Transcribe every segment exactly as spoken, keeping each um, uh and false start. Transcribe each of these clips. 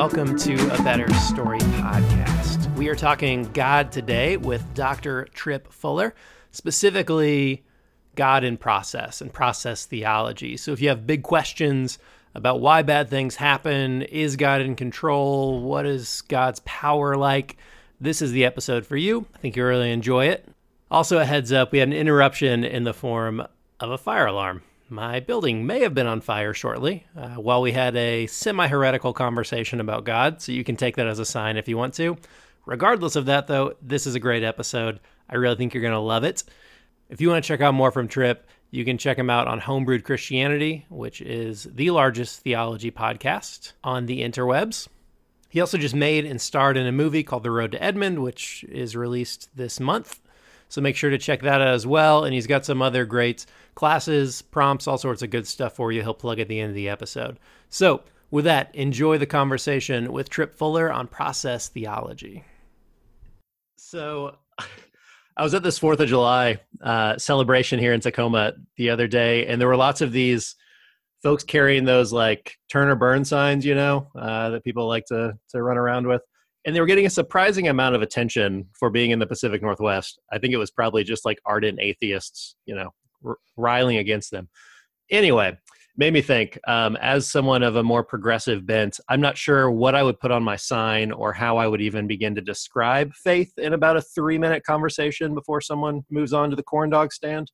welcome to A Better Story podcast. We are talking God today with Doctor Tripp Fuller, specifically God in process and process theology. So if you have big questions about why bad things happen, is God in control, what is God's power like, this is the episode for you. I think you'll really enjoy it. Also, a heads up, we had an interruption in the form of a fire alarm. My building may have been on fire shortly uh, while we had a semi-heretical conversation about God, so you can take that as a sign if you want to. Regardless of that, though, this is a great episode. I really think you're going to love it. If you want to check out more from Tripp, you can check him out on Homebrewed Christianity, which is the largest theology podcast on the interwebs. He also just made and starred in a movie called The Road to Edmond, which is released this month. So make sure to check that out as well. And he's got some other great classes, prompts, all sorts of good stuff for you. He'll plug at the end of the episode. So with that, enjoy the conversation with Tripp Fuller on process theology. So I was at this fourth of July uh, celebration here in Tacoma the other day, and there were lots of these folks carrying those like Turner Burn signs, you know, uh, that people like to to run around with. And they were getting a surprising amount of attention for being in the Pacific Northwest. I think it was probably just like ardent atheists, you know, r- riling against them. Anyway, made me think, um, as someone of a more progressive bent, I'm not sure what I would put on my sign or how I would even begin to describe faith in about a three-minute conversation before someone moves on to the corn dog stand.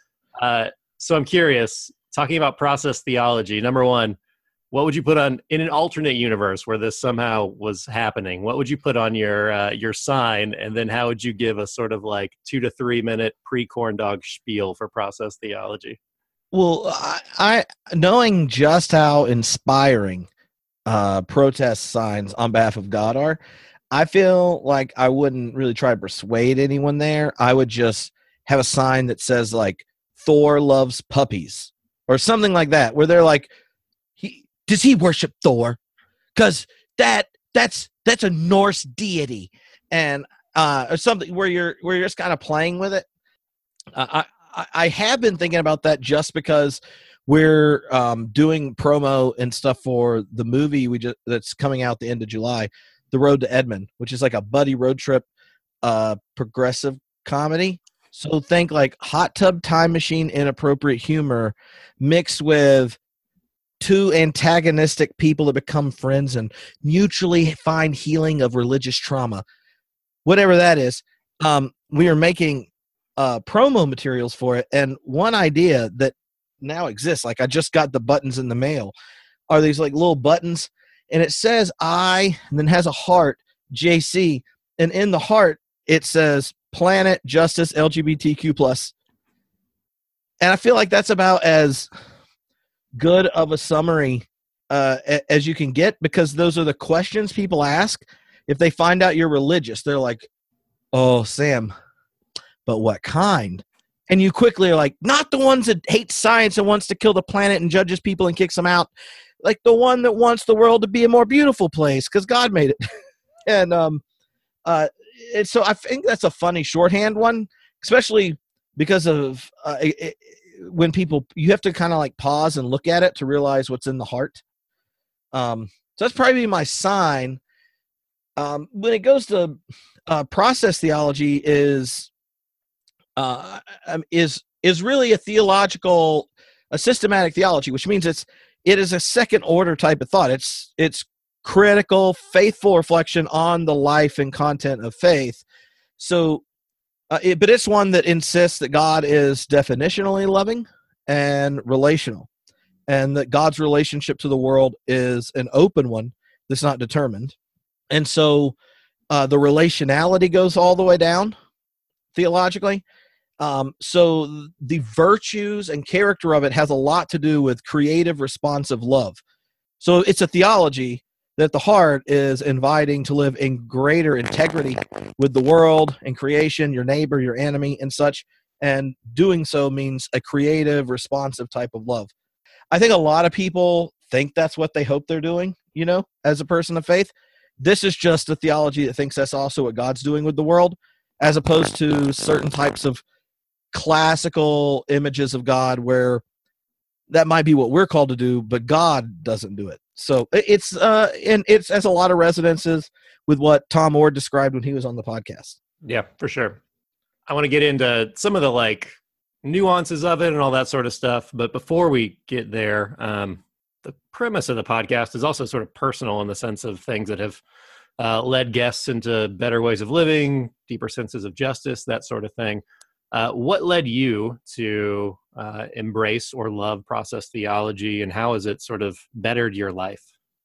Uh, so I'm curious, talking about process theology, number one, what would you put on, in an alternate universe where this somehow was happening, what would you put on your uh, your sign? And then how would you give a sort of like two to three minute pre-corn dog spiel for process theology? Well, I, I knowing just how inspiring uh, protest signs on behalf of God are, I feel like I wouldn't really try to persuade anyone there. I would just have a sign that says like Thor loves puppies or something like that, where they're like, he does he worship Thor? Because that that's that's a Norse deity, and uh, or something where you're where you're just kind of playing with it. Uh, I I have been thinking about that just because we're um, doing promo and stuff for the movie we just that's coming out the end of July, The Road to Edmond, which is like a buddy road trip, uh, progressive comedy. So think like hot tub time machine inappropriate humor mixed with two antagonistic people that become friends and mutually find healing of religious trauma, whatever that is. Um, we are making uh, promo materials for it, and one idea that now exists, like I just got the buttons in the mail, are these like little buttons, and it says I, and then has a heart, J C, and in the heart it says Planet Justice L G B T Q plus, and I feel like that's about as good of a summary uh, as you can get, because those are the questions people ask if they find out you're religious. They're like, oh, Sam, but what kind? And you quickly are like, not the ones that hate science and wants to kill the planet and judges people and kicks them out, like the one that wants the world to be a more beautiful place because God made it. and um, uh, and so I think that's a funny shorthand one, especially because of uh, it, it, when people, you have to kind of like pause and look at it to realize what's in the heart. Um, so that's probably my sign. Um, when it goes to uh, process theology is, uh, is, is really a theological, a systematic theology, which means it's, it is a second order type of thought. It's, it's critical, faithful reflection on the life and content of faith. So, Uh, it, but it's one that insists that God is definitionally loving and relational, and that God's relationship to the world is an open one that's not determined. And so uh, the relationality goes all the way down theologically. Um, so the virtues and character of it has a lot to do with creative, responsive love. So it's a theology that the heart is inviting to live in greater integrity with the world and creation, your neighbor, your enemy, and such. And doing so means a creative, responsive type of love. I think a lot of people think that's what they hope they're doing, you know, as a person of faith. This is just a theology that thinks that's also what God's doing with the world, as opposed to certain types of classical images of God where that might be what we're called to do, but God doesn't do it. So it's uh, and it's has a lot of resonances with what Tom Ord described when he was on the podcast. Yeah, for sure. I want to get into some of the like nuances of it and all that sort of stuff. But before we get there, um, the premise of the podcast is also sort of personal in the sense of things that have uh, led guests into better ways of living, deeper senses of justice, that sort of thing. Uh, what led you to uh, embrace or love process theology, and how has it sort of bettered your life?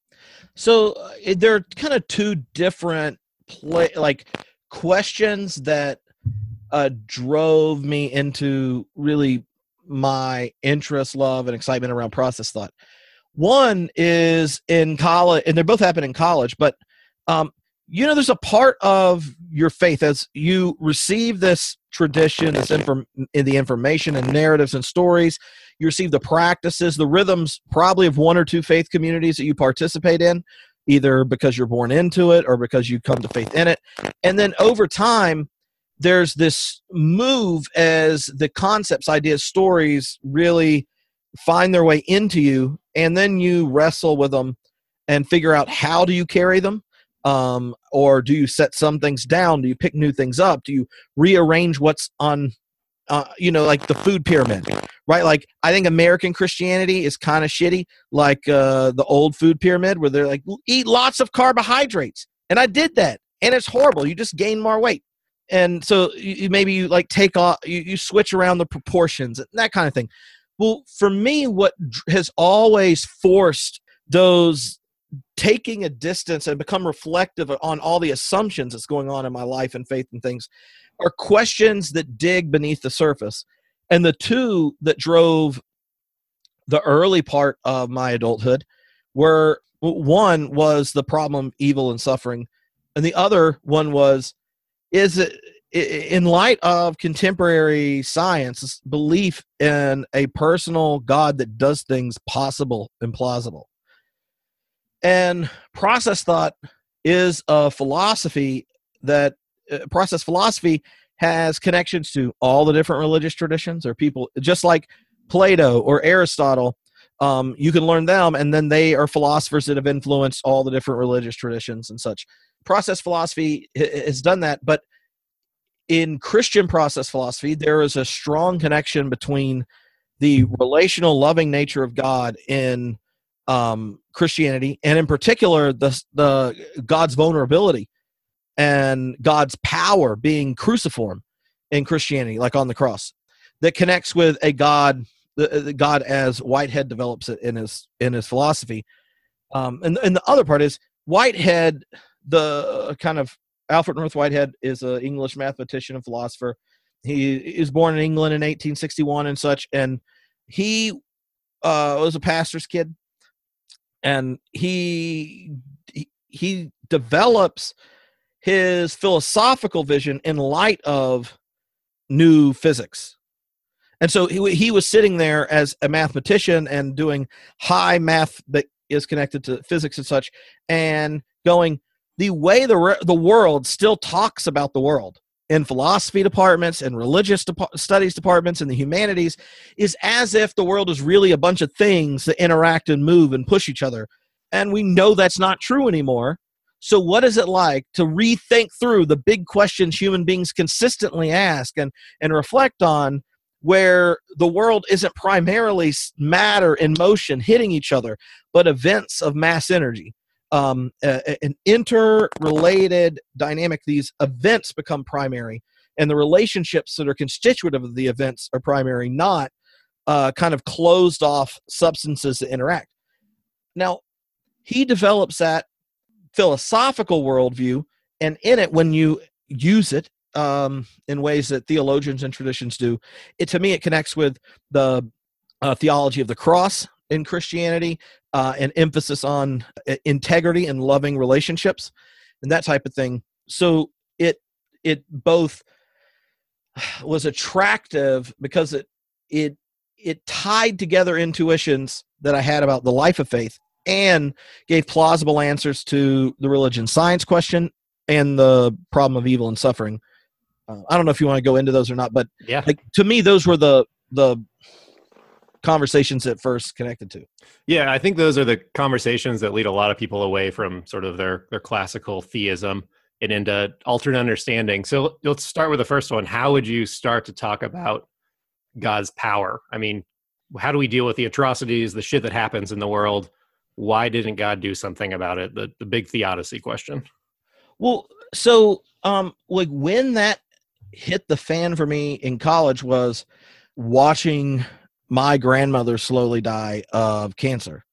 So uh, there are kind of two different play, like questions that uh, drove me into really my interest, love, and excitement around process thought. One is in college, and they both happen in college, but um, you know, there's a part of your faith as you receive this tradition, this inform in the information and narratives and stories, you receive the practices, the rhythms probably of one or two faith communities that you participate in, either because you're born into it or because you come to faith in it. And then over time, there's this move as the concepts, ideas, stories really find their way into you, and then you wrestle with them and figure out how do you carry them. Um, or do you set some things down? Do you pick new things up? Do you rearrange what's on, uh, you know, like the food pyramid, right? Like, I think American Christianity is kind of shitty, like uh, the old food pyramid where they're like, eat lots of carbohydrates. And I did that, and it's horrible. You just gain more weight. And so you, maybe you like take off, you, you switch around the proportions, that kind of thing. Well, for me, what has always forced those taking a distance and become reflective on all the assumptions that's going on in my life and faith and things are questions that dig beneath the surface. And the two that drove the early part of my adulthood were, one was the problem of evil and suffering, and the other one was, is it, in light of contemporary science, belief in a personal God that does things possible and plausible. And process thought is a philosophy that uh, process philosophy has connections to all the different religious traditions, or people just like Plato or Aristotle. Um, you can learn them, and then they are philosophers that have influenced all the different religious traditions and such. Process philosophy has done that, but in Christian process philosophy, there is a strong connection between the relational, loving nature of God in um, Christianity, and in particular, the the God's vulnerability and God's power being cruciform in Christianity, like on the cross, that connects with a God, the, the God as Whitehead develops it in his in his philosophy. Um, and and the other part is Whitehead, the kind of Alfred North Whitehead is an English mathematician and philosopher. He is born in England in eighteen sixty-one and such, and he uh, was a pastor's kid. And he he develops his philosophical vision in light of new physics. And so he, he was sitting there as a mathematician and doing high math that is connected to physics and such, and going, the way the, the world still talks about the world in philosophy departments and religious de- studies departments and the humanities is as if the world is really a bunch of things that interact and move and push each other. And we know that's not true anymore. So what is it like to rethink through the big questions human beings consistently ask and, and reflect on, where the world isn't primarily matter in motion hitting each other, but events of mass energy? Um, a, an interrelated dynamic. These events become primary, and the relationships that are constitutive of the events are primary, not uh, kind of closed off substances that interact. Now, he develops that philosophical worldview, and in it, when you use it um, in ways that theologians and traditions do, it to me it connects with the uh, theology of the cross in Christianity, uh, an emphasis on integrity and loving relationships and that type of thing. So it it both was attractive because it it it tied together intuitions that I had about the life of faith and gave plausible answers to the religion science question and the problem of evil and suffering. Uh, I don't know if you want to go into those or not, but yeah, like to me, those were the the conversations at first connected to. Yeah, I think those are the conversations that lead a lot of people away from sort of their their classical theism and into alternate understanding. So let's start with the first one. How would you start to talk about God's power? I mean, how do we deal with the atrocities, the shit that happens in the world? Why didn't God do something about it? The the big theodicy question. Well, so um, like when that hit the fan for me in college was watching my grandmother slowly die of cancer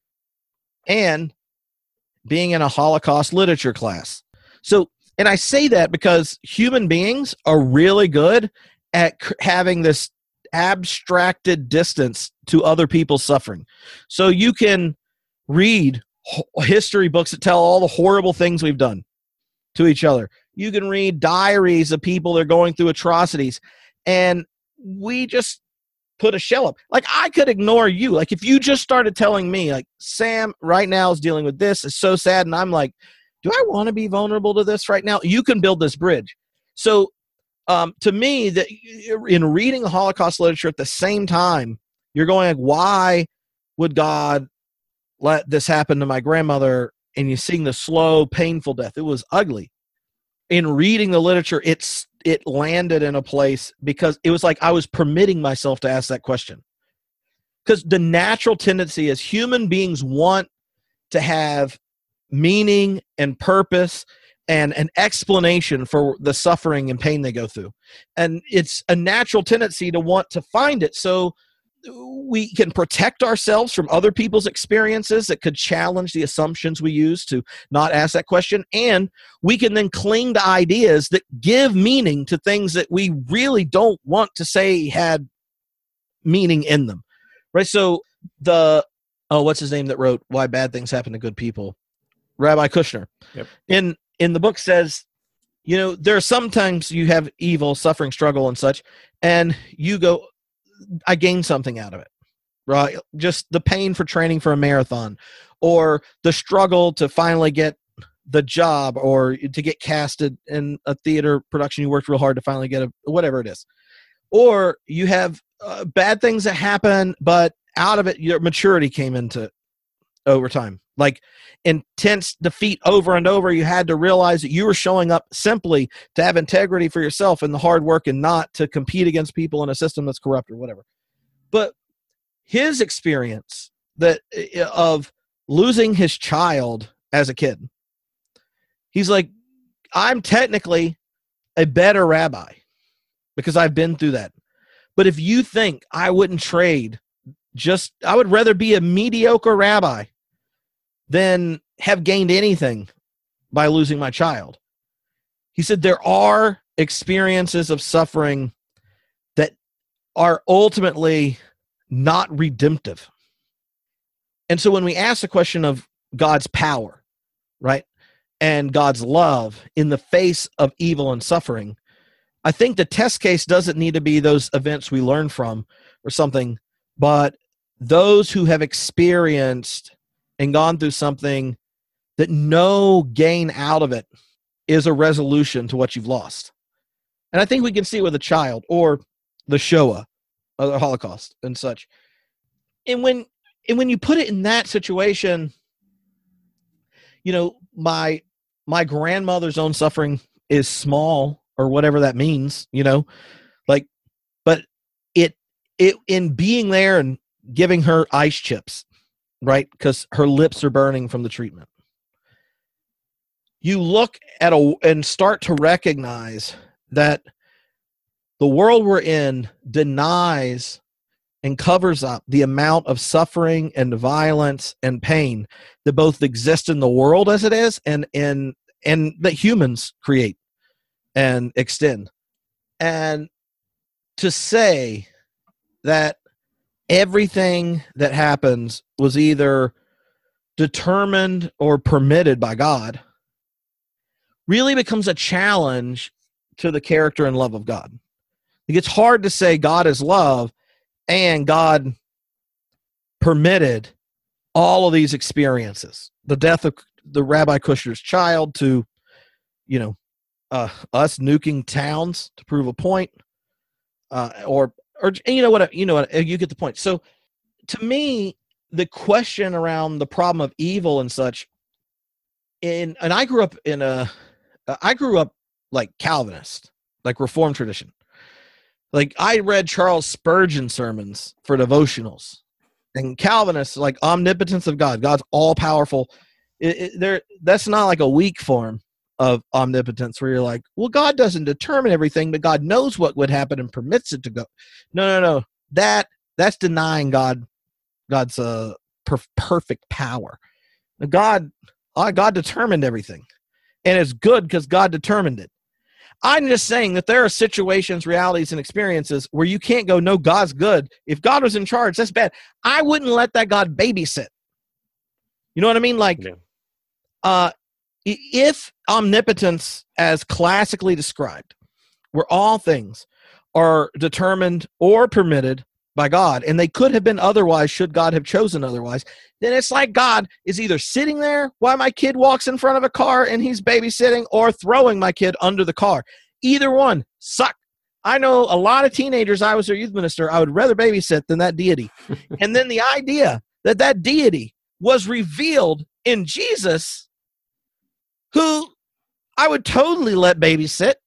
and being in a Holocaust literature class. So, and I say that because human beings are really good at c- having this abstracted distance to other people's suffering. So you can read h- history books that tell all the horrible things we've done to each other. You can read diaries of people that are going through atrocities, and we just put a shell up. Like, I could ignore you. Like, if you just started telling me, like, Sam right now is dealing with this, it's so sad, and I'm like, do I want to be vulnerable to this right now? You can build this bridge. So um, to me, that in reading the Holocaust literature at the same time, you're going like, why would God let this happen to my grandmother? And you're seeing the slow, painful death. It was ugly. In reading the literature, it's it landed in a place because it was like I was permitting myself to ask that question. Because the natural tendency is human beings want to have meaning and purpose and an explanation for the suffering and pain they go through. And it's a natural tendency to want to find it. So we can protect ourselves from other people's experiences that could challenge the assumptions we use to not ask that question. And we can then cling to ideas that give meaning to things that we really don't want to say had meaning in them. Right? So the, oh, what's his name that wrote Why Bad Things Happen to Good People? Rabbi Kushner. Yep. In, in the book says, you know, there are sometimes you have evil, suffering, struggle, and such, and you go, I gained something out of it, right? Just the pain for training for a marathon, or the struggle to finally get the job, or to get casted in a theater production you worked real hard to finally get a, whatever it is. Or you have uh, bad things that happen, but out of it, your maturity came into over time. Like intense defeat over and over, you had to realize that you were showing up simply to have integrity for yourself and the hard work, and not to compete against people in a system that's corrupt or whatever. But his experience that of losing his child as a kid, he's like, I'm technically a better rabbi because I've been through that. But if you think I wouldn't trade, just I would rather be a mediocre rabbi than have gained anything by losing my child. He said there are experiences of suffering that are ultimately not redemptive. And so when we ask the question of God's power, right, and God's love in the face of evil and suffering, I think the test case doesn't need to be those events we learn from or something, but those who have experienced and gone through something that no gain out of it is a resolution to what you've lost. And I think we can see it with a child or the Shoah or the Holocaust and such. And when and when you put it in that situation, you know, my my grandmother's own suffering is small, or whatever that means, you know, like, but it it in being there and giving her ice chips, right? Because her lips are burning from the treatment. You look at a and start to recognize that the world we're in denies and covers up the amount of suffering and violence and pain that both exist in the world as it is and in and that humans create and extend. And to say that everything that happens was either determined or permitted by God really becomes a challenge to the character and love of God. It's hard to say God is love and God permitted all of these experiences. The death of the Rabbi Kushner's child, to, you know, uh, us nuking towns to prove a point, uh, or or you know what you know what you get the point. So to me, the question around the problem of evil and such, in and I grew up in a, I grew up like Calvinist, like Reformed tradition. Like I read Charles Spurgeon sermons for devotionals, and Calvinists like omnipotence of God. God's all powerful. It, it, there, that's not like a weak form of omnipotence where you're like, well, God doesn't determine everything, but God knows what would happen and permits it to go. No, no, no. That that's denying God, God's uh, per- perfect power. God, uh, God determined everything, and it's good because God determined it. I'm just saying that there are situations, realities, and experiences where you can't go, no, God's good. If God was in charge, that's bad. I wouldn't let that God babysit. You know what I mean? Like, yeah. uh, if omnipotence, as classically described, where all things are determined or permitted by God, and they could have been otherwise should God have chosen otherwise, then it's like God is either sitting there while my kid walks in front of a car and he's babysitting, or throwing my kid under the car. Either one suck. I know a lot of teenagers, I was their youth minister, I would rather babysit than that deity. And then the idea that that deity was revealed in Jesus, who I would totally let babysit.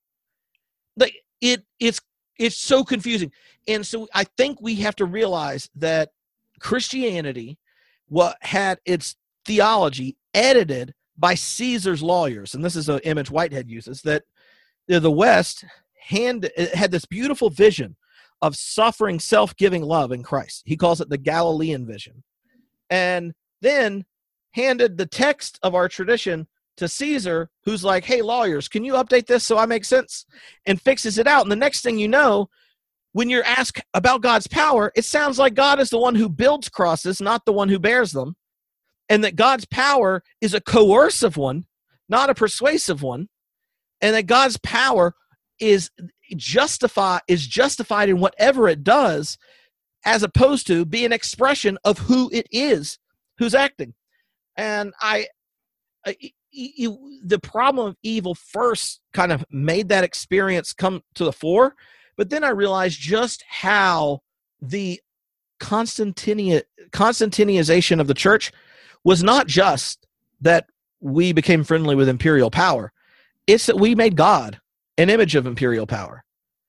Like it, it's it's so confusing. And so I think we have to realize that Christianity what had its theology edited by Caesar's lawyers, and this is an image Whitehead uses, that the West hand, had this beautiful vision of suffering, self-giving love in Christ. He calls it the Galilean vision. And then handed the text of our tradition to Caesar, who's like, hey, lawyers, can you update this so I make sense? And fixes it out. And the next thing you know, when you're asked about God's power, it sounds like God is the one who builds crosses, not the one who bears them. And that God's power is a coercive one, not a persuasive one. And that God's power is justify is justified in whatever it does, as opposed to be an expression of who it is who's acting. And I, I you, the problem of evil first kind of made that experience come to the fore, but then I realized just how the Constantinia, Constantinization of the church was not just that we became friendly with imperial power. It's that we made God an image of imperial power.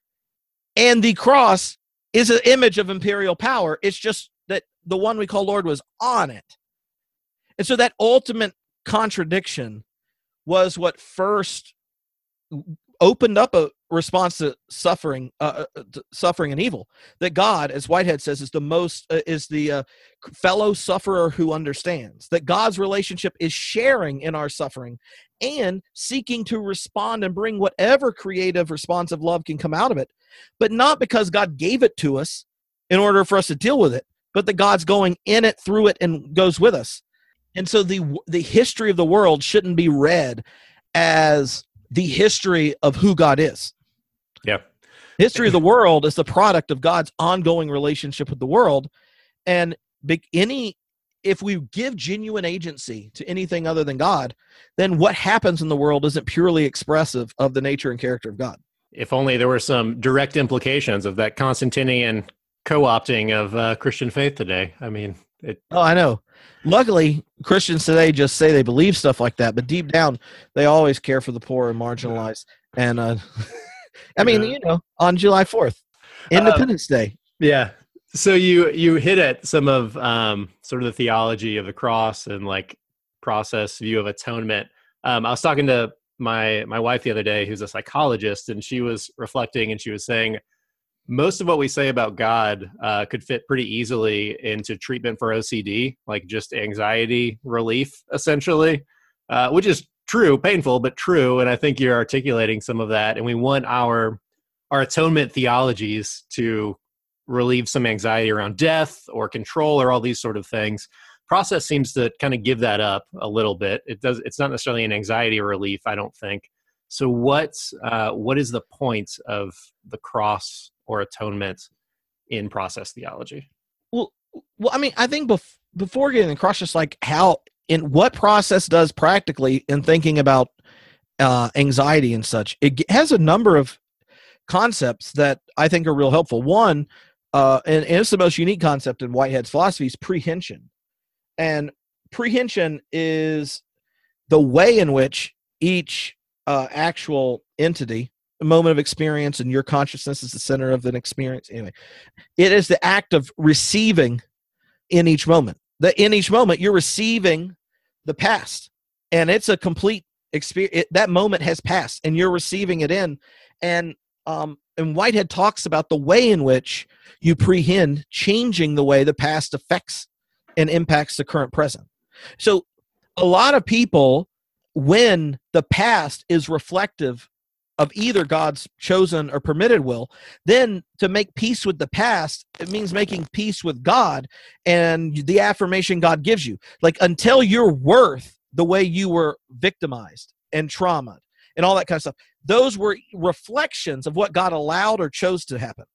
And the cross is an image of imperial power. It's just that the one we call Lord was on it. And so that ultimate contradiction was what first opened up a response to suffering, uh, to suffering and evil. That God, as Whitehead says, is the most uh, is the uh, fellow sufferer who understands. That God's relationship is sharing in our suffering and seeking to respond and bring whatever creative, responsive love can come out of it, but not because God gave it to us in order for us to deal with it, but that God's going in it, through it, and goes with us. And so the the history of the world shouldn't be read as the history of who God is. Yeah. History of the world is the product of God's ongoing relationship with the world. And big, any if we give genuine agency to anything other than God, then what happens in the world isn't purely expressive of the nature and character of God. If only there were some direct implications of that Constantinian co-opting of uh, Christian faith today. I mean, it. Oh, I know. Luckily, Christians today just say they believe stuff like that, but deep down, they always care for the poor and marginalized. And uh, I mean, you know, on July fourth, Independence uh, Day. Yeah. So you you hit at some of um, sort of the theology of the cross and like process view of atonement. Um, I was talking to my my wife the other day, who's a psychologist, and she was reflecting, and she was saying, most of what we say about God uh, could fit pretty easily into treatment for O C D, like just anxiety relief, essentially, uh, which is true, painful, but true. And I think you're articulating some of that. And we want our our atonement theologies to relieve some anxiety around death or control or all these sort of things. Process seems to kind of give that up a little bit. It does. It's not necessarily an anxiety relief, I don't think. So what's uh, what is the point of the cross or atonement in process theology? Well, well, I mean, I think bef- before getting across, just like how in what process does practically in thinking about uh, anxiety and such, it has a number of concepts that I think are real helpful. One, uh, and, and it's the most unique concept in Whitehead's philosophy, is prehension. And prehension is the way in which each uh, actual entity, a moment of experience, and your consciousness is the center of an experience. Anyway, it is the act of receiving in each moment. That in each moment, you're receiving the past, and it's a complete experience. It, that moment has passed, and you're receiving it in. And um, and Whitehead talks about the way in which you prehend changing the way the past affects and impacts the current present. So a lot of people, when the past is reflective of either God's chosen or permitted will, then to make peace with the past, it means making peace with God and the affirmation God gives you. Like, until you're worth the way you were victimized and traumatized and all that kind of stuff, those were reflections of what God allowed or chose to happen.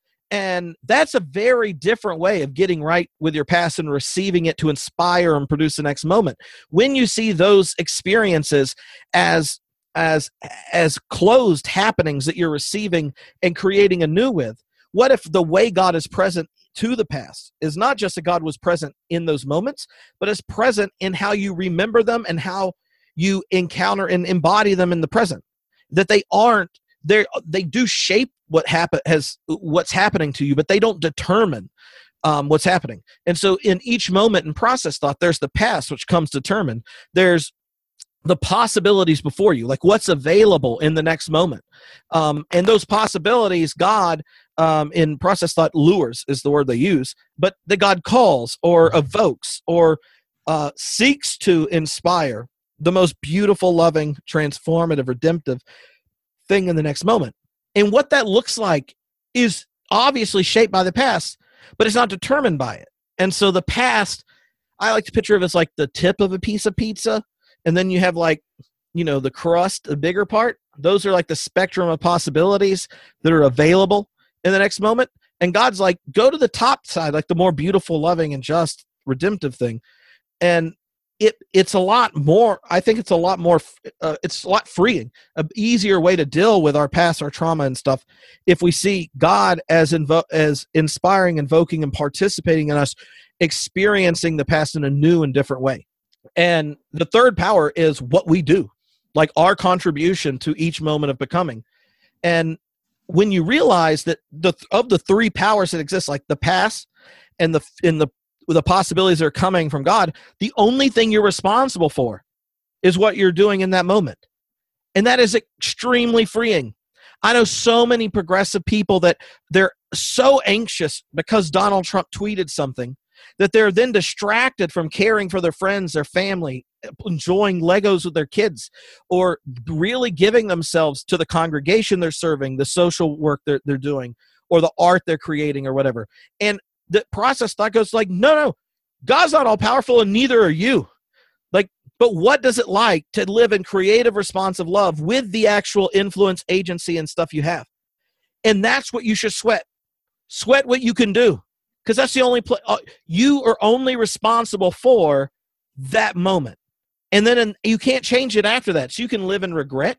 And that's a very different way of getting right with your past and receiving it to inspire and produce the next moment. When you see those experiences as as as closed happenings that you're receiving and creating anew with, what if the way God is present to the past is not just that God was present in those moments, but is present in how you remember them and how you encounter and embody them in the present? That they aren't They they do shape what happen has what's happening to you, but they don't determine um, what's happening. And so, in each moment in process thought, there's the past, which comes determined. There's the possibilities before you, like what's available in the next moment, um, and those possibilities, God um, in process thought lures is the word they use, but that God calls or evokes or uh, seeks to inspire the most beautiful, loving, transformative, redemptive thing in the next moment. And what that looks like is obviously shaped by the past, but it's not determined by it. And so the past, I like to picture it as like the tip of a piece of pizza, and then you have like, you know, the crust, the bigger part. Those are like the spectrum of possibilities that are available in the next moment. And God's like, go to the top side, like the more beautiful, loving, and just redemptive thing. And It it's a lot more. I think it's a lot more. Uh, it's a lot freeing, an easier way to deal with our past, our trauma, and stuff. If we see God as invo- as inspiring, invoking, and participating in us, experiencing the past in a new and different way. And the third power is what we do, like our contribution to each moment of becoming. And when you realize that the of the three powers that exist, like the past and the in the the possibilities that are coming from God, the only thing you're responsible for is what you're doing in that moment. And that is extremely freeing. I know so many progressive people that they're so anxious because Donald Trump tweeted something that they're then distracted from caring for their friends, their family, enjoying Legos with their kids, or really giving themselves to the congregation they're serving, the social work they're, they're doing, or the art they're creating or whatever. And the process thought goes like, no, no, God's not all powerful and neither are you. Like, but what does it like to live in creative, responsive love with the actual influence, agency, and stuff you have? And that's what you should sweat. Sweat what you can do, because that's the only place. Uh, you are only responsible for that moment. And then in, you can't change it after that. So you can live in regret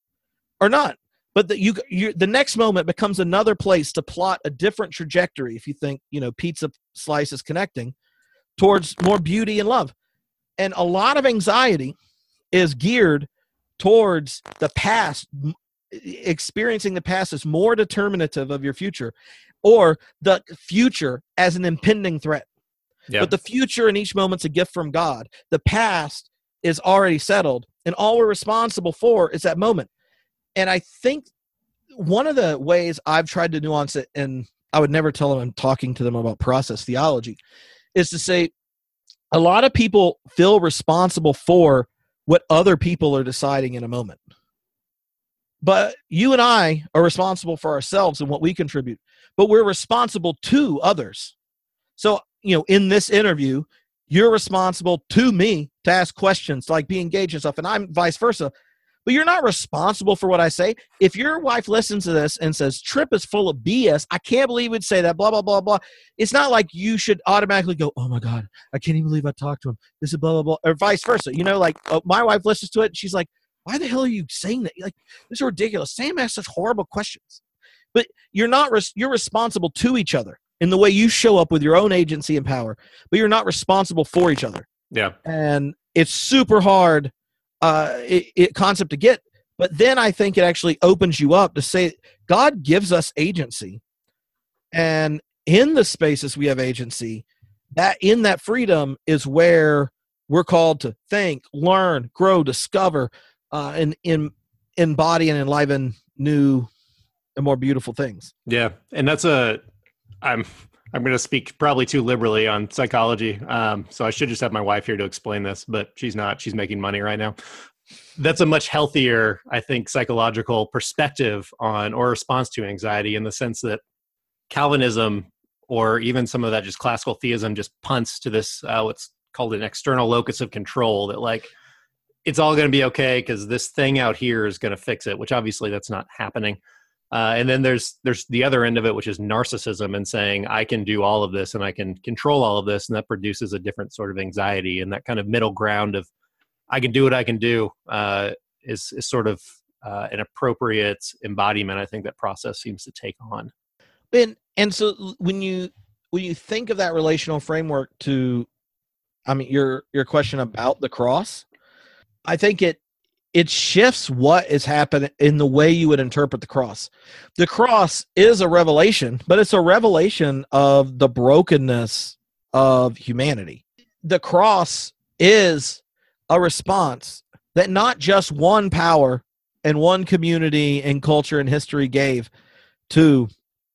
or not. But the, you, you, the next moment becomes another place to plot a different trajectory, if you think, you know, pizza slices connecting, towards more beauty and love. And a lot of anxiety is geared towards the past, experiencing the past as more determinative of your future, or the future as an impending threat. Yep. But the future in each moment's a gift from God. The past is already settled, and all we're responsible for is that moment. And I think one of the ways I've tried to nuance it, and I would never tell them I'm talking to them about process theology, is to say a lot of people feel responsible for what other people are deciding in a moment. But you and I are responsible for ourselves and what we contribute, but we're responsible to others. So, you know, in this interview, you're responsible to me to ask questions, like be engaged and stuff, and I'm vice versa. But you're not responsible for what I say. If your wife listens to this and says, Trip is full of B S, I can't believe he'd say that, blah, blah, blah, blah. It's not like you should automatically go, oh my God, I can't even believe I talked to him. This is blah, blah, blah, or vice versa. You know, like uh, my wife listens to it and she's like, why the hell are you saying that? Like, this is ridiculous. Sam asks such horrible questions. But you're not, res- you're responsible to each other in the way you show up with your own agency and power, but you're not responsible for each other. Yeah. And it's super hard uh, it, it concept to get. But then I think it actually opens you up to say God gives us agency. And in the spaces we have agency, that in that freedom is where we're called to think, learn, grow, discover, uh, and in, embody and enliven new and more beautiful things. Yeah. And that's a, I'm, I'm going to speak probably too liberally on psychology. Um, so I should just have my wife here to explain this, but she's not. She's making money right now. That's a much healthier, I think, psychological perspective on or response to anxiety, in the sense that Calvinism, or even some of that just classical theism, just punts to this, uh, what's called an external locus of control, that like, it's all going to be okay because this thing out here is going to fix it, which obviously that's not happening. Uh, and then there's there's the other end of it, which is narcissism, and saying I can do all of this and I can control all of this, and that produces a different sort of anxiety. And that kind of middle ground of I can do what I can do uh, is is sort of uh, an appropriate embodiment, I think, that process seems to take on. And and so when you when you think of that relational framework to, I mean, your your question about the cross, I think it it shifts what is happening in the way you would interpret the cross. The cross is a revelation, but it's a revelation of the brokenness of humanity. The cross is a response that not just one power and one community and culture and history gave to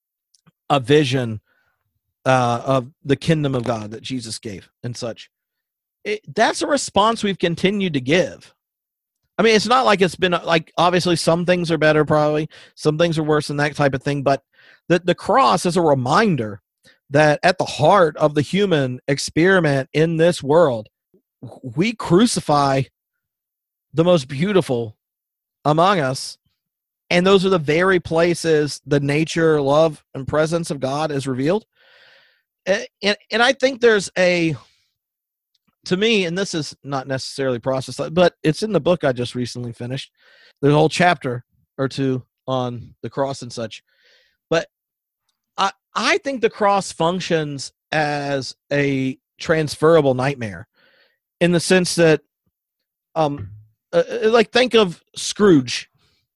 a vision uh, of the kingdom of God that Jesus gave and such. It, that's a response we've continued to give. I mean, it's not like it's been like, obviously some things are better, probably some things are worse than that type of thing. But the, the cross is a reminder that at the heart of the human experiment in this world, we crucify the most beautiful among us. And those are the very places the nature, love, and presence of God is revealed. And, and, and I think there's a, to me, and this is not necessarily processed, but it's in the book I just recently finished. There's a whole chapter or two on the cross and such. But I, I think the cross functions as a transferable nightmare, in the sense that, um, uh, like, think of Scrooge,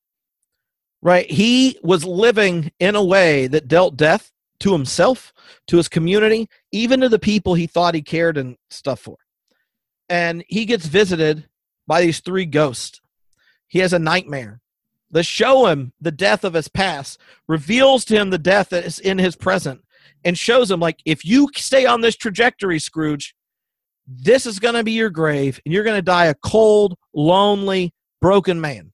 right? He was living in a way that dealt death to himself, to his community, even to the people he thought he cared and stuff for. And he gets visited by these three ghosts. He has a nightmare. They show him the death of his past, reveals to him the death that is in his present, and shows him, like, if you stay on this trajectory, Scrooge, this is going to be your grave, and you're going to die a cold, lonely, broken man.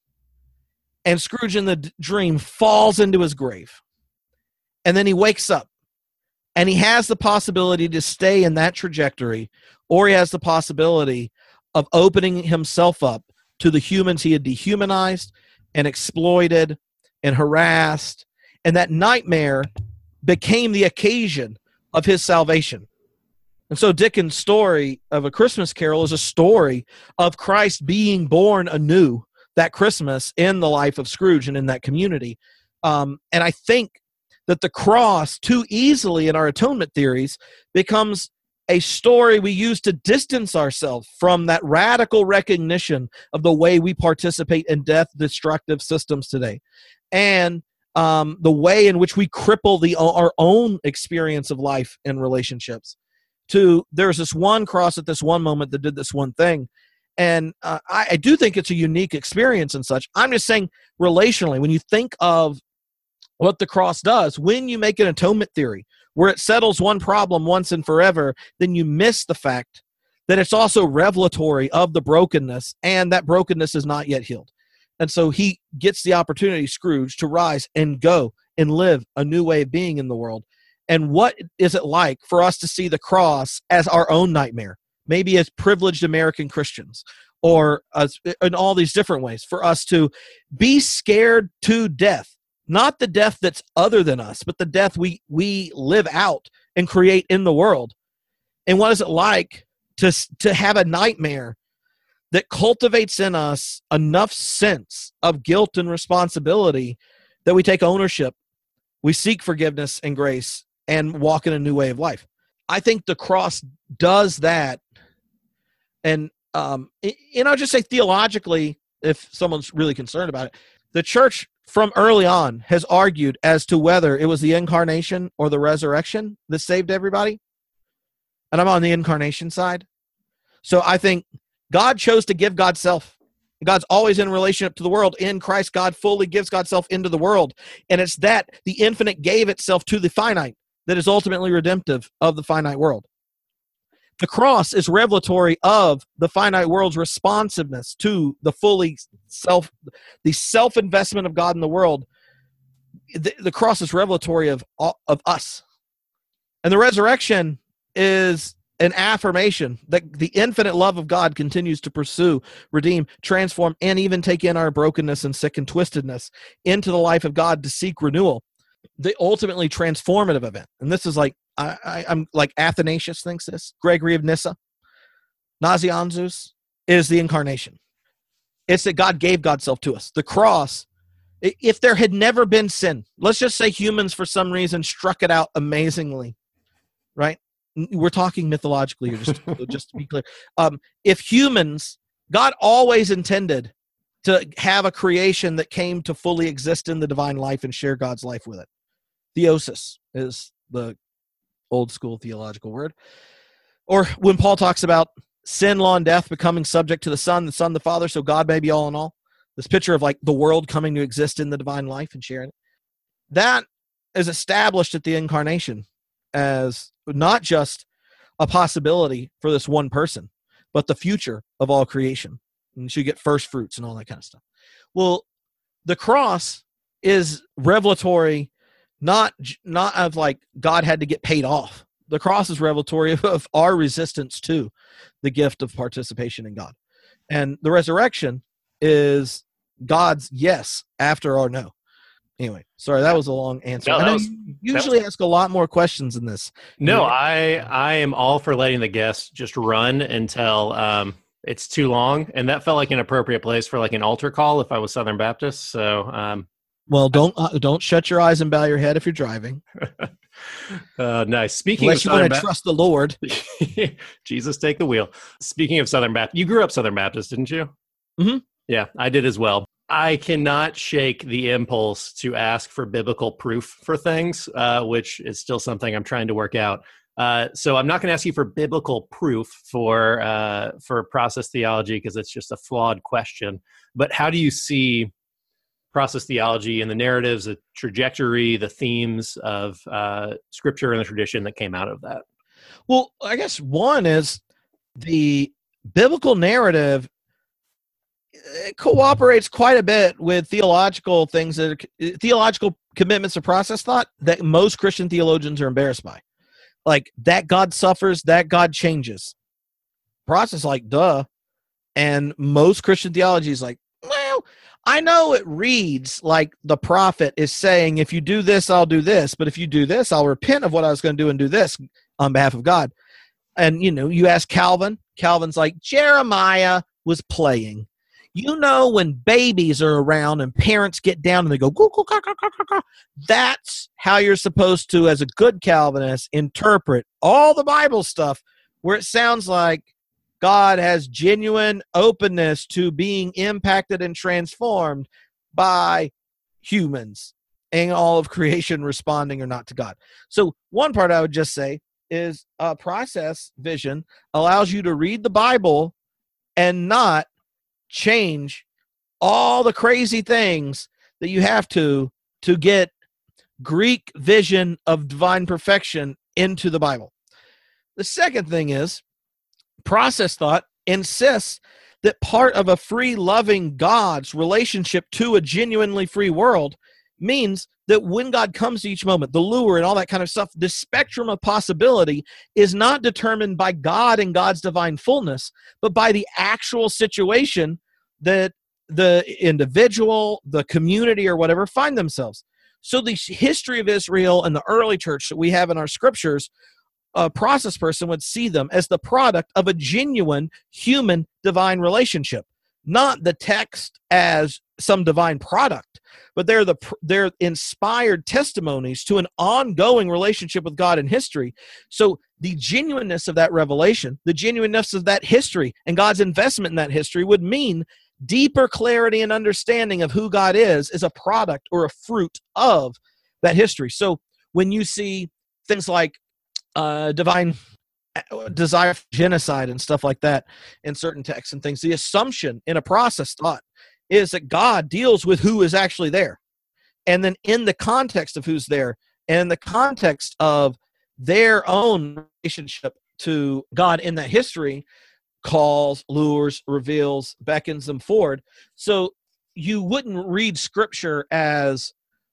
And Scrooge in the d- dream falls into his grave. And then he wakes up, and he has the possibility to stay in that trajectory, or he has the possibility of opening himself up to the humans he had dehumanized and exploited and harassed. And that nightmare became the occasion of his salvation. And so Dickens' story of A Christmas Carol is a story of Christ being born anew that Christmas in the life of Scrooge and in that community. Um, and I think that the cross, too easily in our atonement theories, becomes a story we use to distance ourselves from that radical recognition of the way we participate in death-destructive systems today, and um, the way in which we cripple the our own experience of life and relationships. To there's this one cross at this one moment that did this one thing. And uh, I, I do think it's a unique experience and such. I'm just saying, relationally, when you think of what the cross does, when you make an atonement theory where it settles one problem once and forever, then you miss the fact that it's also revelatory of the brokenness, and that brokenness is not yet healed. And so he gets the opportunity, Scrooge, to rise and go and live a new way of being in the world. And what is it like for us to see the cross as our own nightmare, maybe as privileged American Christians, or as, in all these different ways, for us to be scared to death? Not the death that's other than us, but the death we, we live out and create in the world. And what is it like to, to have a nightmare that cultivates in us enough sense of guilt and responsibility that we take ownership, we seek forgiveness and grace, and walk in a new way of life. I think the cross does that. And, um, and I'll just say theologically, if someone's really concerned about it, the church from early on has argued as to whether it was the incarnation or the resurrection that saved everybody. And I'm on the incarnation side. So I think God chose to give God's self. God's always in relationship to the world. In Christ, God fully gives God's self into the world. And it's that the infinite gave itself to the finite that is ultimately redemptive of the finite world. The cross is revelatory of the finite world's responsiveness to the fully self, the self-investment of God in the world. The, the cross is revelatory of, of us. And the resurrection is an affirmation that the infinite love of God continues to pursue, redeem, transform, and even take in our brokenness and sick and twistedness into the life of God to seek renewal. The ultimately transformative event. And this is like, I, I, I'm like Athanasius thinks this, Gregory of Nyssa, Nazianzus, is the incarnation. It's that God gave God's self to us. The cross, if there had never been sin, let's just say humans for some reason struck it out amazingly, right? We're talking mythologically, just, just to be clear. Um, if humans, God always intended to have a creation that came to fully exist in the divine life and share God's life with it. Theosis is the old school theological word. Or when Paul talks about sin, law, and death becoming subject to the Son, the Son, the Father, so God may be all in all. This picture of like the world coming to exist in the divine life and sharing it. That is established at the incarnation as not just a possibility for this one person, but the future of all creation. And you should get first fruits and all that kind of stuff. Well, the cross is revelatory, not, not of like God had to get paid off. The cross is revelatory of, of our resistance to the gift of participation in God. And the resurrection is God's yes after our no. Anyway, sorry, that was a long answer. No, I know was, you usually was, ask a lot more questions than this. No, I I am all for letting the guests just run until um, it's too long, and that felt like an appropriate place for like an altar call if I was Southern Baptist. So, um, well, don't uh, don't shut your eyes and bow your head if you're driving. uh, nice. Speaking Unless of you want to ba- trust the Lord, Jesus, take the wheel. Speaking of Southern Baptist, you grew up Southern Baptist, didn't you? Mm-hmm. Yeah, I did as well. I cannot shake the impulse to ask for biblical proof for things, uh, which is still something I'm trying to work out. Uh, so I'm not going to ask you for biblical proof for uh, for process theology because it's just a flawed question. But how do you see process theology and the narratives, the trajectory, the themes of uh, Scripture and the tradition that came out of that? Well, I guess one is the biblical narrative. It cooperates quite a bit with theological things that are, theological commitments to process thought that most Christian theologians are embarrassed by. Like that God suffers, that God changes. Process like duh. And most Christian theology is like, well, I know it reads like the prophet is saying, if you do this, I'll do this. But if you do this, I'll repent of what I was going to do and do this on behalf of God. And, you know, you ask Calvin, Calvin's like, Jeremiah was playing. You know, when babies are around and parents get down and they go, goo, goo, gah, gah, gah, gah, that's how you're supposed to, as a good Calvinist, interpret all the Bible stuff where it sounds like God has genuine openness to being impacted and transformed by humans and all of creation responding or not to God. So one part I would just say is a process vision allows you to read the Bible and not change all the crazy things that you have to to get Greek vision of divine perfection into the Bible. The second thing is process thought insists that part of a free, loving God's relationship to a genuinely free world means that when God comes to each moment, the lure and all that kind of stuff, the spectrum of possibility is not determined by God and God's divine fullness, but by the actual situation that the individual, the community, or whatever find themselves. So the history of Israel and the early church that we have in our scriptures, a process person would see them as the product of a genuine human divine relationship, not the text as some divine product, but they're the they're inspired testimonies to an ongoing relationship with God in history. So the genuineness of that revelation, the genuineness of that history, and God's investment in that history would mean deeper clarity and understanding of who God is is a product or a fruit of that history. So when you see things like uh, divine desire for genocide and stuff like that in certain texts and things, the assumption in a process thought is that God deals with who is actually there. And then in the context of who's there, and in the context of their own relationship to God in that history, calls, lures, reveals, beckons them forward. So you wouldn't read Scripture as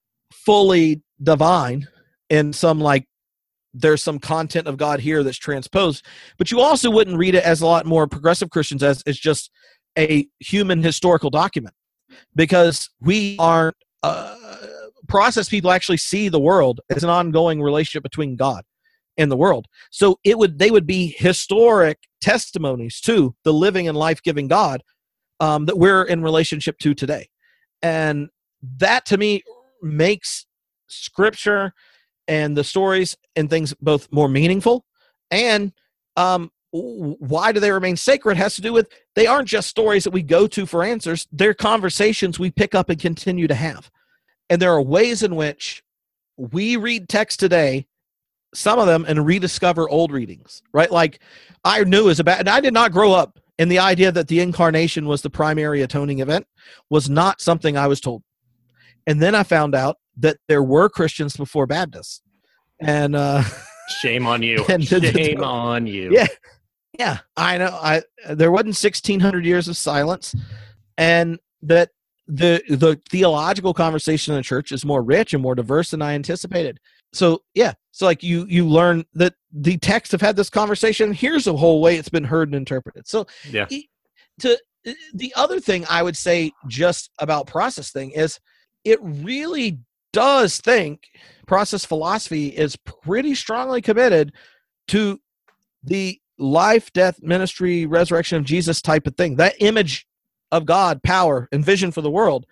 fully divine in some like there's some content of God here that's transposed, but you also wouldn't read it as a lot more progressive Christians as it's just a human historical document, because we aren't uh, process people actually see the world as an ongoing relationship between God and the world. So it would they would be historic testimonies to the living and life-giving God um, that we're in relationship to today. And that to me makes Scripture and the stories and things both more meaningful. And um, why do they remain sacred has to do with they aren't just stories that we go to for answers. They're conversations we pick up and continue to have. And there are ways in which we read text today, some of them, and rediscover old readings, right? Like I knew as a bad, and I did not grow up in the idea that the incarnation was the primary atoning event was not something I was told. And then I found out that there were Christians before Baptists. And uh, shame on you. And shame on you. Yeah. Yeah. I know. I there wasn't sixteen hundred years of silence, and that the the theological conversation in the church is more rich and more diverse than I anticipated. So yeah. So like you you learn that the texts have had this conversation. Here's a whole way it's been heard and interpreted. So yeah. To the other thing I would say just about process thing is it really does think process philosophy is pretty strongly committed to the life, death, ministry, resurrection of Jesus type of thing. That image of God, power, and vision for the world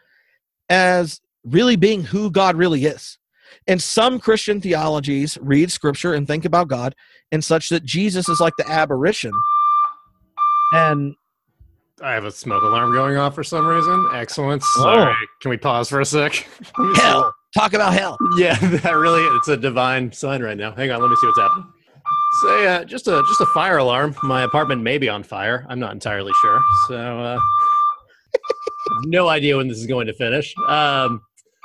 as really being who God really is. And some Christian theologies read Scripture and think about God in such that Jesus is like the aberration. And I have a smoke alarm going off for some reason. Excellent. Sorry. Oh. Can we pause for a sec? Hell. Talk about hell. Yeah, that really, it's a divine sign right now. Hang on, let me see what's happening. Say, uh, just a just a fire alarm. My apartment may be on fire. I'm not entirely sure. So, uh, no idea when this is going to finish. Um,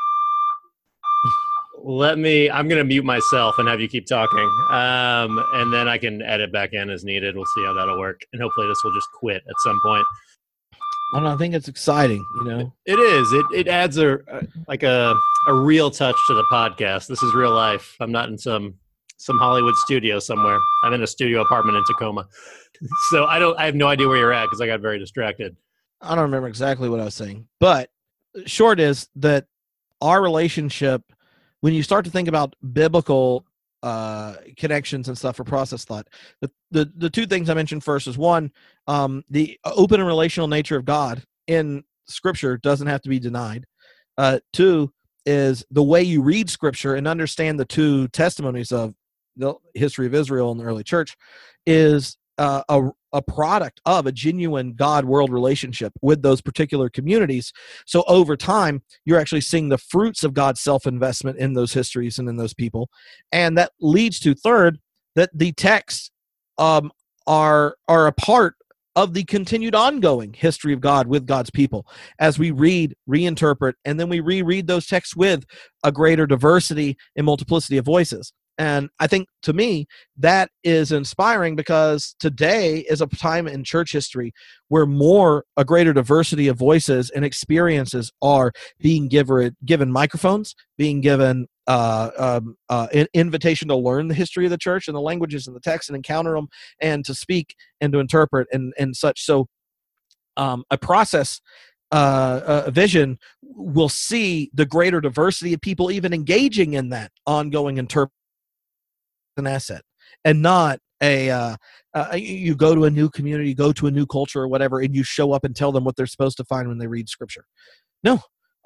let me, I'm going to mute myself and have you keep talking. Um, and then I can edit back in as needed. We'll see how that'll work. And hopefully this will just quit at some point. I don't know, I think it's exciting, you know. It is. It it adds a, a like a a real touch to the podcast. This is real life. I'm not in some some Hollywood studio somewhere. I'm in a studio apartment in Tacoma. So I don't I have no idea where you're at because I got very distracted. I don't remember exactly what I was saying. But short is that our relationship, when you start to think about biblical uh connections and stuff for process thought, the the, the two things I mentioned first is one, um the open and relational nature of God in Scripture doesn't have to be denied. Uh two is the way you read Scripture and understand the two testimonies of the history of Israel and the early church is uh, a a product of a genuine God-world relationship with those particular communities. So over time, you're actually seeing the fruits of God's self-investment in those histories and in those people. And that leads to, third, that the texts um, are, are a part of the continued ongoing history of God with God's people as we read, reinterpret, and then we reread those texts with a greater diversity and multiplicity of voices. And I think, to me, that is inspiring because today is a time in church history where more, a greater diversity of voices and experiences are being given, given microphones, being given uh, um, uh, an invitation to learn the history of the church and the languages and the text and encounter them and to speak and to interpret and, and such. So um, a process Uh, a vision will see the greater diversity of people even engaging in that ongoing interpretation an asset and not a uh, uh, you go to a new community, you go to a new culture or whatever, and you show up and tell them what they're supposed to find when they read Scripture. No,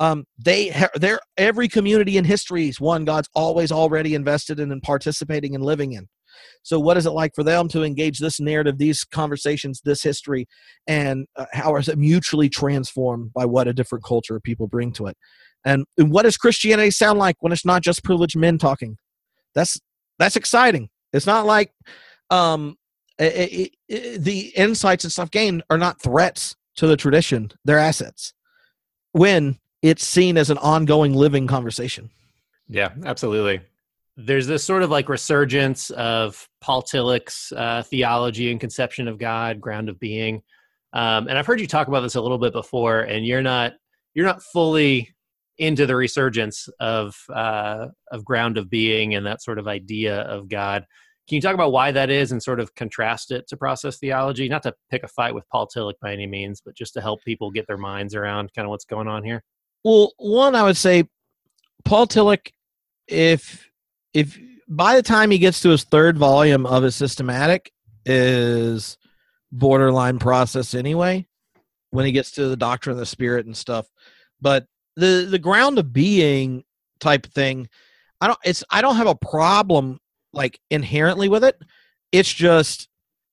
Um, they ha- they're every community in history is one God's always already invested in and participating and living in. So what is it like for them to engage this narrative, these conversations, this history, and uh, how is it mutually transformed by what a different culture of people bring to it? And, and what does Christianity sound like when it's not just privileged men talking? That's that's exciting. It's not like um, it, it, it, the insights and stuff gained are not threats to the tradition. They're assets when it's seen as an ongoing living conversation. Yeah, absolutely. There's this sort of like resurgence of Paul Tillich's uh, theology and conception of God, ground of being. Um, and I've heard you talk about this a little bit before, and you're not you're not fully into the resurgence of uh, of ground of being and that sort of idea of God. Can you talk about why that is and sort of contrast it to process theology? Not to pick a fight with Paul Tillich by any means, but just to help people get their minds around kind of what's going on here. Well, one, I would say Paul Tillich, if if by the time he gets to his third volume of his systematic, is borderline process anyway, when he gets to the doctrine of the spirit and stuff. But the the ground of being type thing, I don't it's I don't have a problem like inherently with it. It's just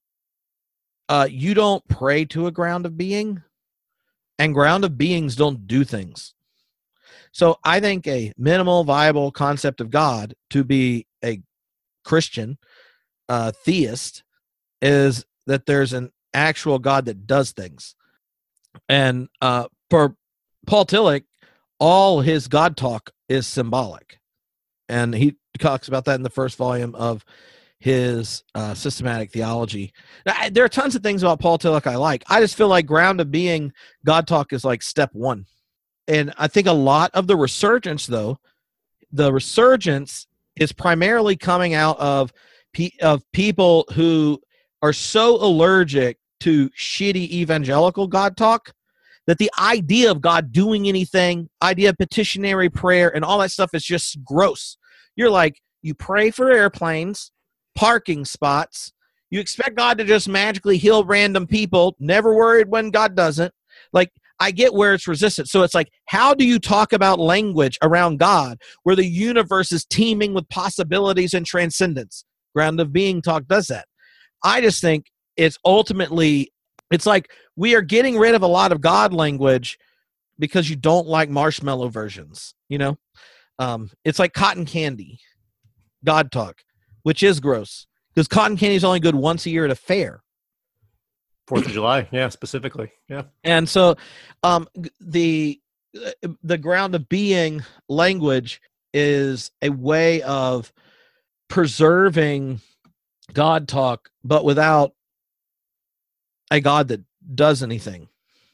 uh you don't pray to a ground of being, and ground of beings don't do things. So I think a minimal viable concept of God to be a Christian uh, theist is that there's an actual God that does things. And uh, for Paul Tillich, all his God talk is symbolic. And he talks about that in the first volume of his uh, systematic theology. Now, I, there are tons of things about Paul Tillich I like. I just feel like ground of being God talk is like step one. And I think a lot of the resurgence, though, the resurgence is primarily coming out of pe- of people who are so allergic to shitty evangelical God talk that the idea of God doing anything, idea of petitionary prayer, and all that stuff is just gross. You're like, you pray for airplanes, parking spots. You expect God to just magically heal random people, never worried when God doesn't. Like, I get where it's resistant. So it's like, how do you talk about language around God where the universe is teeming with possibilities and transcendence? Ground of being talk does that. I just think it's ultimately, it's like we are getting rid of a lot of God language because you don't like marshmallow versions, you know? Um, it's like cotton candy, God talk, which is gross because cotton candy is only good once a year at a fair. Fourth of July, yeah, specifically, yeah. And so, um, the the ground of being language is a way of preserving God talk, but without a God that does anything.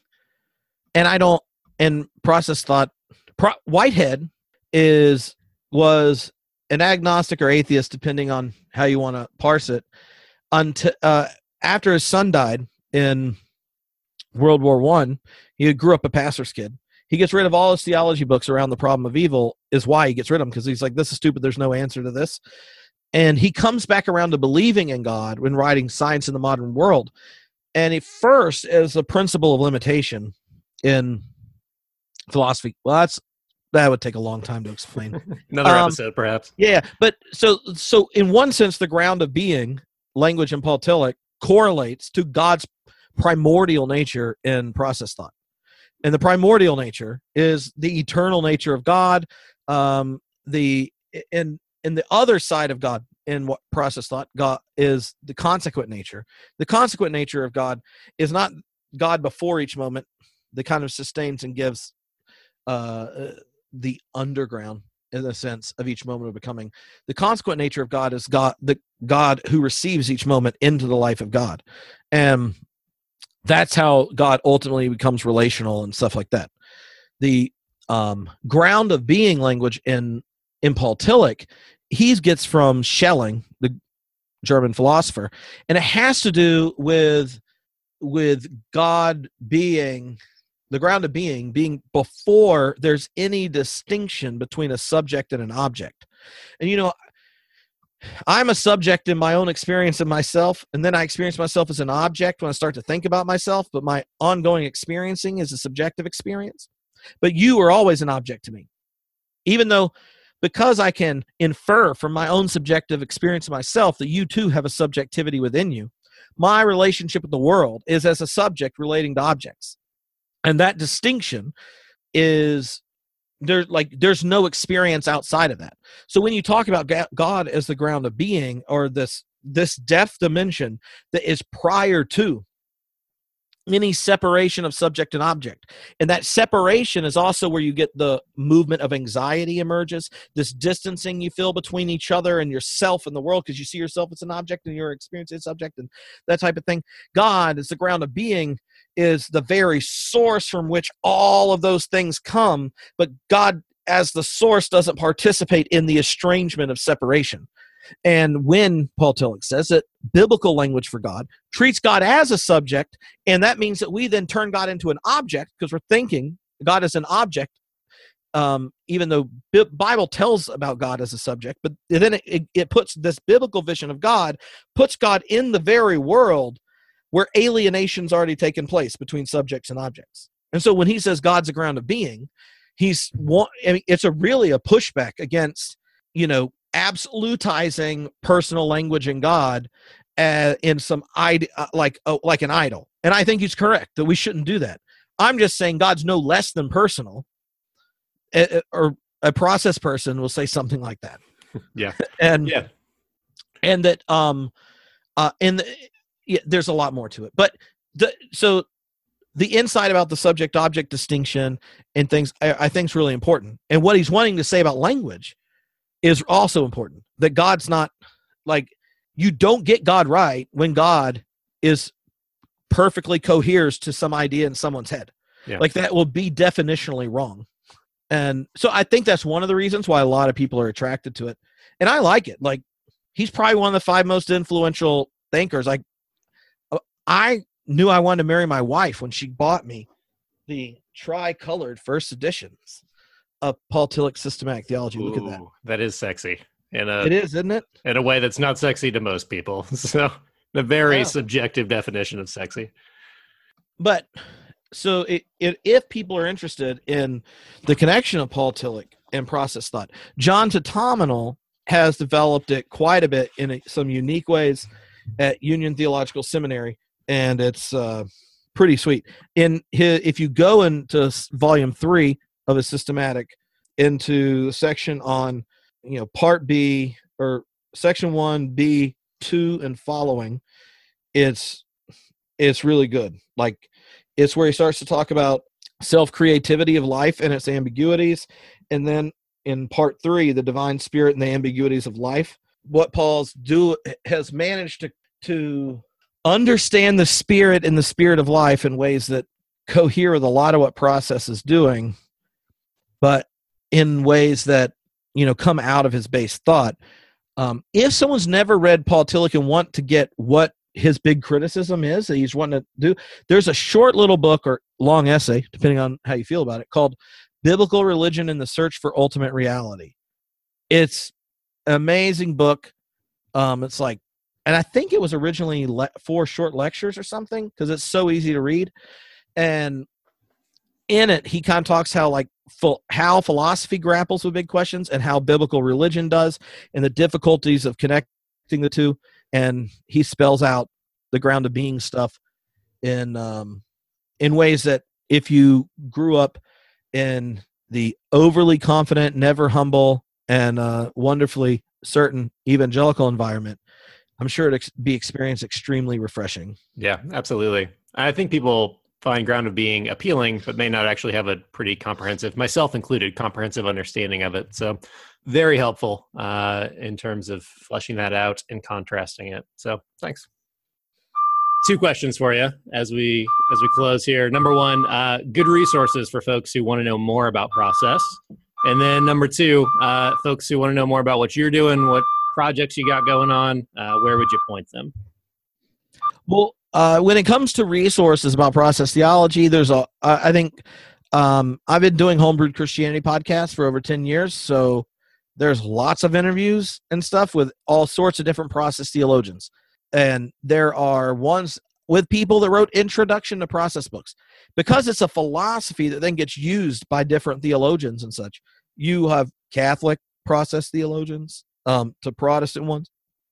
And I don't. And process thought, Pro, Whitehead is was an agnostic or atheist, depending on how you want to parse it. Until uh, after his son died in World War One, he grew up a pastor's kid. He gets rid of all his theology books around the problem of evil, is why he gets rid of them, because he's like, this is stupid, there's no answer to this. And he comes back around to believing in God when writing Science in the Modern World. And he first, as a principle of limitation in philosophy, well, that's that would take a long time to explain. Another um, episode, perhaps. Yeah, but so so in one sense, the ground of being language in Paul Tillich correlates to God's primordial nature in process thought. And the primordial nature is the eternal nature of God. Um, the in in the other side of God in what process thought God is the consequent nature. The consequent nature of God is not God before each moment, that kind of sustains and gives uh, the underground in the sense of each moment of becoming. The consequent nature of God is God, the God who receives each moment into the life of God. And that's how God ultimately becomes relational and stuff like that. The um, ground of being language in, in Paul Tillich, he gets from Schelling, the German philosopher, and it has to do with, with God being, the ground of being, being before there's any distinction between a subject and an object. And, you know, I'm a subject in my own experience of myself, and then I experience myself as an object when I start to think about myself, but my ongoing experiencing is a subjective experience. but you are always an object to me. Even though, because I can infer from my own subjective experience of myself that you too have a subjectivity within you, my relationship with the world is as a subject relating to objects. And that distinction is, there, like, there's no experience outside of that. So when you talk about God as the ground of being, or this this depth dimension that is prior to any separation of subject and object, and that separation is also where you get the movement of anxiety emerges, this distancing you feel between each other and yourself and the world, because you see yourself as an object and your experience as subject and that type of thing. God as the ground of being is the very source from which all of those things come, but God as the source doesn't participate in the estrangement of separation. And when Paul Tillich says that biblical language for God treats God as a subject, and that means that we then turn God into an object because we're thinking God as an object, um, even though the Bible tells about God as a subject, but then it, it, it puts this biblical vision of God, puts God in the very world where alienation's already taken place between subjects and objects. And so when he says God's a ground of being, he's I mean, it's a really a pushback against, you know, absolutizing personal language in God uh, in some ide- uh, like uh, like an idol. And I think he's correct that we shouldn't do that. I'm just saying God's no less than personal, uh, or a process person will say something like that. Yeah. and yeah. and that um uh and the, yeah, there's a lot more to it. But the so the insight about the subject object distinction and things I, I think is really important. And what he's wanting to say about language is also important, that God's not, like, you don't get God right when God is perfectly coheres to some idea in someone's head. Yeah. Like, that will be definitionally wrong. And so I think that's one of the reasons why a lot of people are attracted to it. And I like it. Like, he's probably one of the five most influential thinkers. Like, I knew I wanted to marry my wife when she bought me the tri-colored first editions of Paul Tillich's Systematic Theology. Look Ooh, at that. That is sexy. In a, it is, isn't it? In a way that's not sexy to most people. So, a very Yeah. subjective definition of sexy. But, so it, it, if people are interested in the connection of Paul Tillich and process thought, John Tatominal has developed it quite a bit in some unique ways at Union Theological Seminary, and it's uh, pretty sweet. In his, if you go into volume three of a systematic, into the section on, you know, part B, or section one, B, two, and following, it's it's really good. Like, it's where he starts to talk about self-creativity of life and its ambiguities, and then in part three, the divine spirit and the ambiguities of life. What Paul's do has managed to to understand the spirit and the spirit of life in ways that cohere with a lot of what process is doing, but in ways that, you know, come out of his base thought. Um, if someone's never read Paul Tillich and want to get what his big criticism is that he's wanting to do, there's a short little book or long essay, depending on how you feel about it, called Biblical Religion in the Search for Ultimate Reality. It's an amazing book. Um, it's like, and I think it was originally le- four short lectures or something, because it's so easy to read. And in it, he kind of talks how, like, full, how philosophy grapples with big questions and how biblical religion does, and the difficulties of connecting the two. And he spells out the ground of being stuff in um, in ways that, if you grew up in the overly confident, never humble, and uh, wonderfully certain evangelical environment, I'm sure it'd be experienced extremely refreshing. Yeah, absolutely. I think people find ground of being appealing, but may not actually have a pretty comprehensive, myself included, comprehensive understanding of it. So very helpful uh, in terms of fleshing that out and contrasting it. So thanks. Two questions for you as we as we close here. Number one, uh, good resources for folks who want to know more about process. And then number two, uh, folks who want to know more about what you're doing, what projects you got going on, uh, where would you point them? Well, uh, when it comes to resources about process theology, there's a, I think um, I've been doing Homebrewed Christianity podcasts for over ten years. So there's lots of interviews and stuff with all sorts of different process theologians. And there are ones with people that wrote introduction to process books. Because it's a philosophy that then gets used by different theologians and such. You have Catholic process theologians, um, to Protestant ones,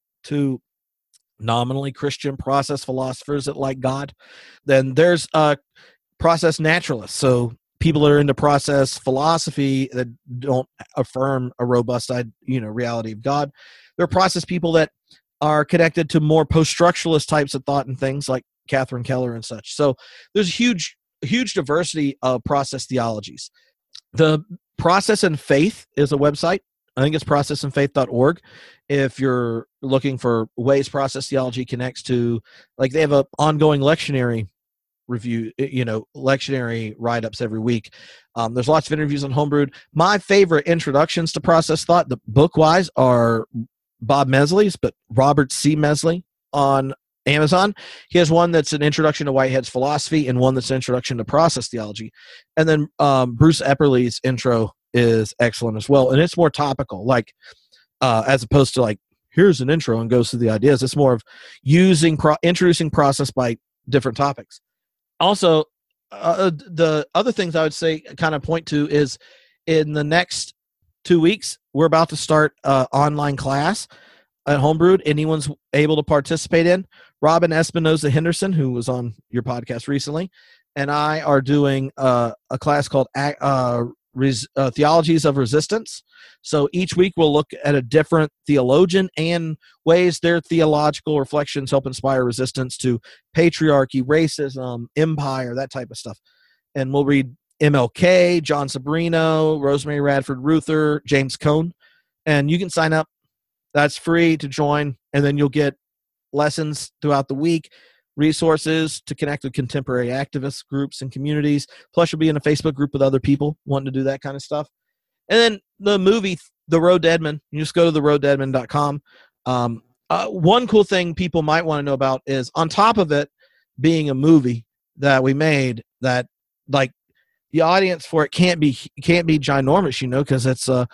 to nominally Christian process philosophers that like God. Then there's uh, process naturalists. So people that are into process philosophy that don't affirm a robust, you know, reality of God. There are process people that are connected to more post-structuralist types of thought and things like Catherine Keller and such. So there's huge, huge diversity of process theologies. The Process and Faith is a website. I think it's process and faith dot org. If you're looking for ways process theology connects to, like they have a ongoing lectionary review, you know, lectionary write-ups every week. Um, there's lots of interviews on Homebrewed. My favorite introductions to process thought, the book-wise, are Bob Mesley's, but Robert C. Mesley on Amazon. He has one that's an introduction to Whitehead's philosophy and one that's an introduction to process theology. And then um, Bruce Epperly's intro is excellent as well. And it's more topical, like uh, as opposed to like, here's an intro and goes through the ideas. It's more of using, pro- introducing process by different topics. Also, uh, the other things I would say kind of point to is in the next two weeks, we're about to start uh, online class at Homebrewed. Anyone's able to participate in. Robin Espinoza Henderson, who was on your podcast recently, and I are doing uh, a class called uh, Res- uh, Theologies of Resistance. So each week we'll look at a different theologian and ways their theological reflections help inspire resistance to patriarchy, racism, empire, that type of stuff. And we'll read M L K, John Sobrino, Rosemary Radford Ruther, James Cone, and you can sign up. That's free to join, and then you'll get lessons throughout the week, resources to connect with contemporary activists, groups, and communities. Plus, you'll be in a Facebook group with other people wanting to do that kind of stuff. And then the movie, The Road to Edmond, you just go to the road to edmond dot com. Um, uh, one cool thing people might want to know about is on top of it being a movie that we made that, like, the audience for it can't be can't be ginormous, you know, because it's a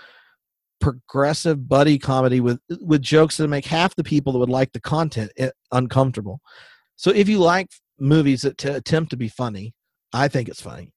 progressive buddy comedy with with jokes that make half the people that would like the content uncomfortable. So if you like movies that t- attempt to be funny, I think it's funny,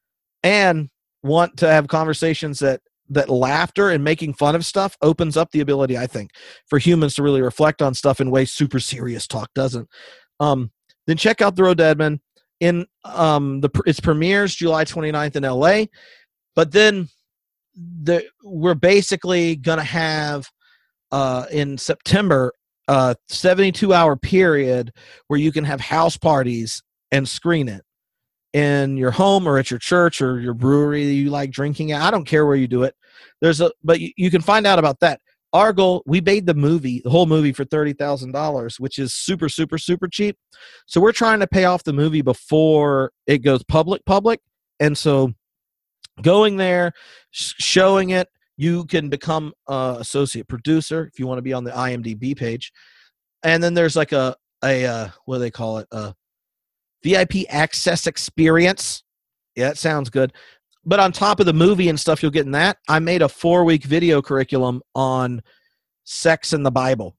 and want to have conversations that that laughter and making fun of stuff opens up the ability, I think, for humans to really reflect on stuff in ways super serious talk doesn't. Um, then check out The Road to Edmond. In um, the its premieres July twenty-ninth in L A, but then the we're basically gonna have uh, in September a seventy-two hour period where you can have house parties and screen it in your home or at your church or your brewery that you like drinking at. I don't care where you do it. There's a but you, you can find out about that. Our goal, we made the movie, the whole movie for thirty thousand dollars, which is super, super, super cheap. So we're trying to pay off the movie before it goes public, public. And so going there, sh- showing it, you can become an associate producer if you want to be on the I M D B page. And then there's like a, a uh, what do they call it? A V I P access experience. Yeah, that sounds good. But on top of the movie and stuff you'll get in that, I made a four-week video curriculum on sex in the Bible.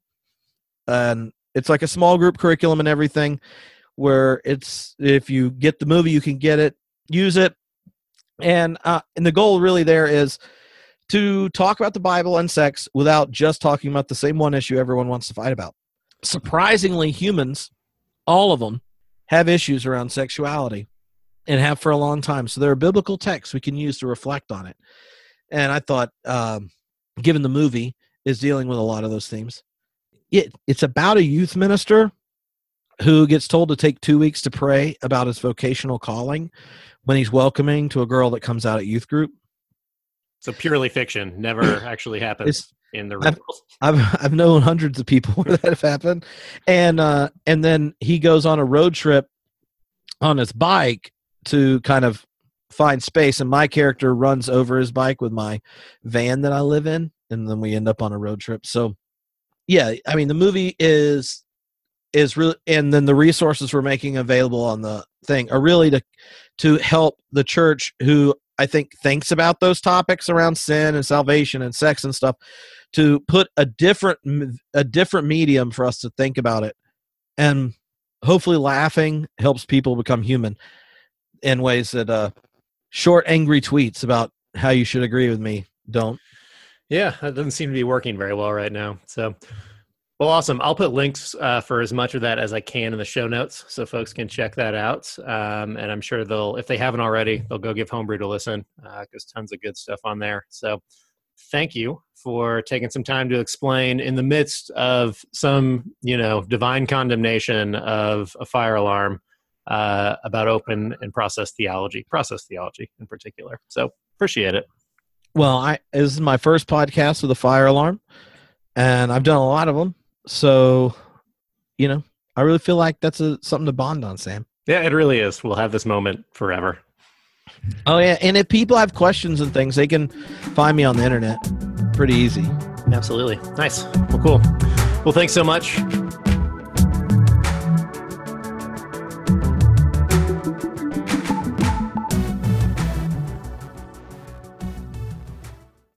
And it's like a small group curriculum and everything where it's, if you get the movie, you can get it, use it. And uh, and the goal really there is to talk about the Bible and sex without just talking about the same one issue everyone wants to fight about. Surprisingly, humans, all of them, have issues around sexuality. And have for a long time. So there are biblical texts we can use to reflect on it. And I thought, um, given the movie is dealing with a lot of those themes, it, it's about a youth minister who gets told to take two weeks to pray about his vocational calling when he's welcoming to a girl that comes out at youth group. So purely fiction, never actually happens it's, in the real I've, world. I've I've known hundreds of people where that have happened, and uh, and then he goes on a road trip on his bike to kind of find space, and my character runs over his bike with my van that I live in, and then we end up on a road trip. So yeah, I mean the movie is is really, and then the resources we're making available on the thing are really to to help the church, who I think thinks about those topics around sin and salvation and sex and stuff, to put a different a different medium for us to think about it. And hopefully laughing helps people become human in ways that uh, short, angry tweets about how you should agree with me don't. Yeah, that doesn't seem to be working very well right now. So, well, awesome. I'll put links uh, for as much of that as I can in the show notes so folks can check that out. Um, and I'm sure they'll, if they haven't already, they'll go give Homebrew a listen because uh, tons of good stuff on there. So thank you for taking some time to explain in the midst of some, you know, divine condemnation of a fire alarm uh, about open and process theology, process theology in particular. So appreciate it. Well, I this is my first podcast with a fire alarm, and I've done a lot of them. So, you know, I really feel like that's a, something to bond on, Sam. Yeah, it really is. We'll have this moment forever. Oh, yeah. And if people have questions and things, they can find me on the internet. Pretty easy. Absolutely. Nice. Well, cool. Well, thanks so much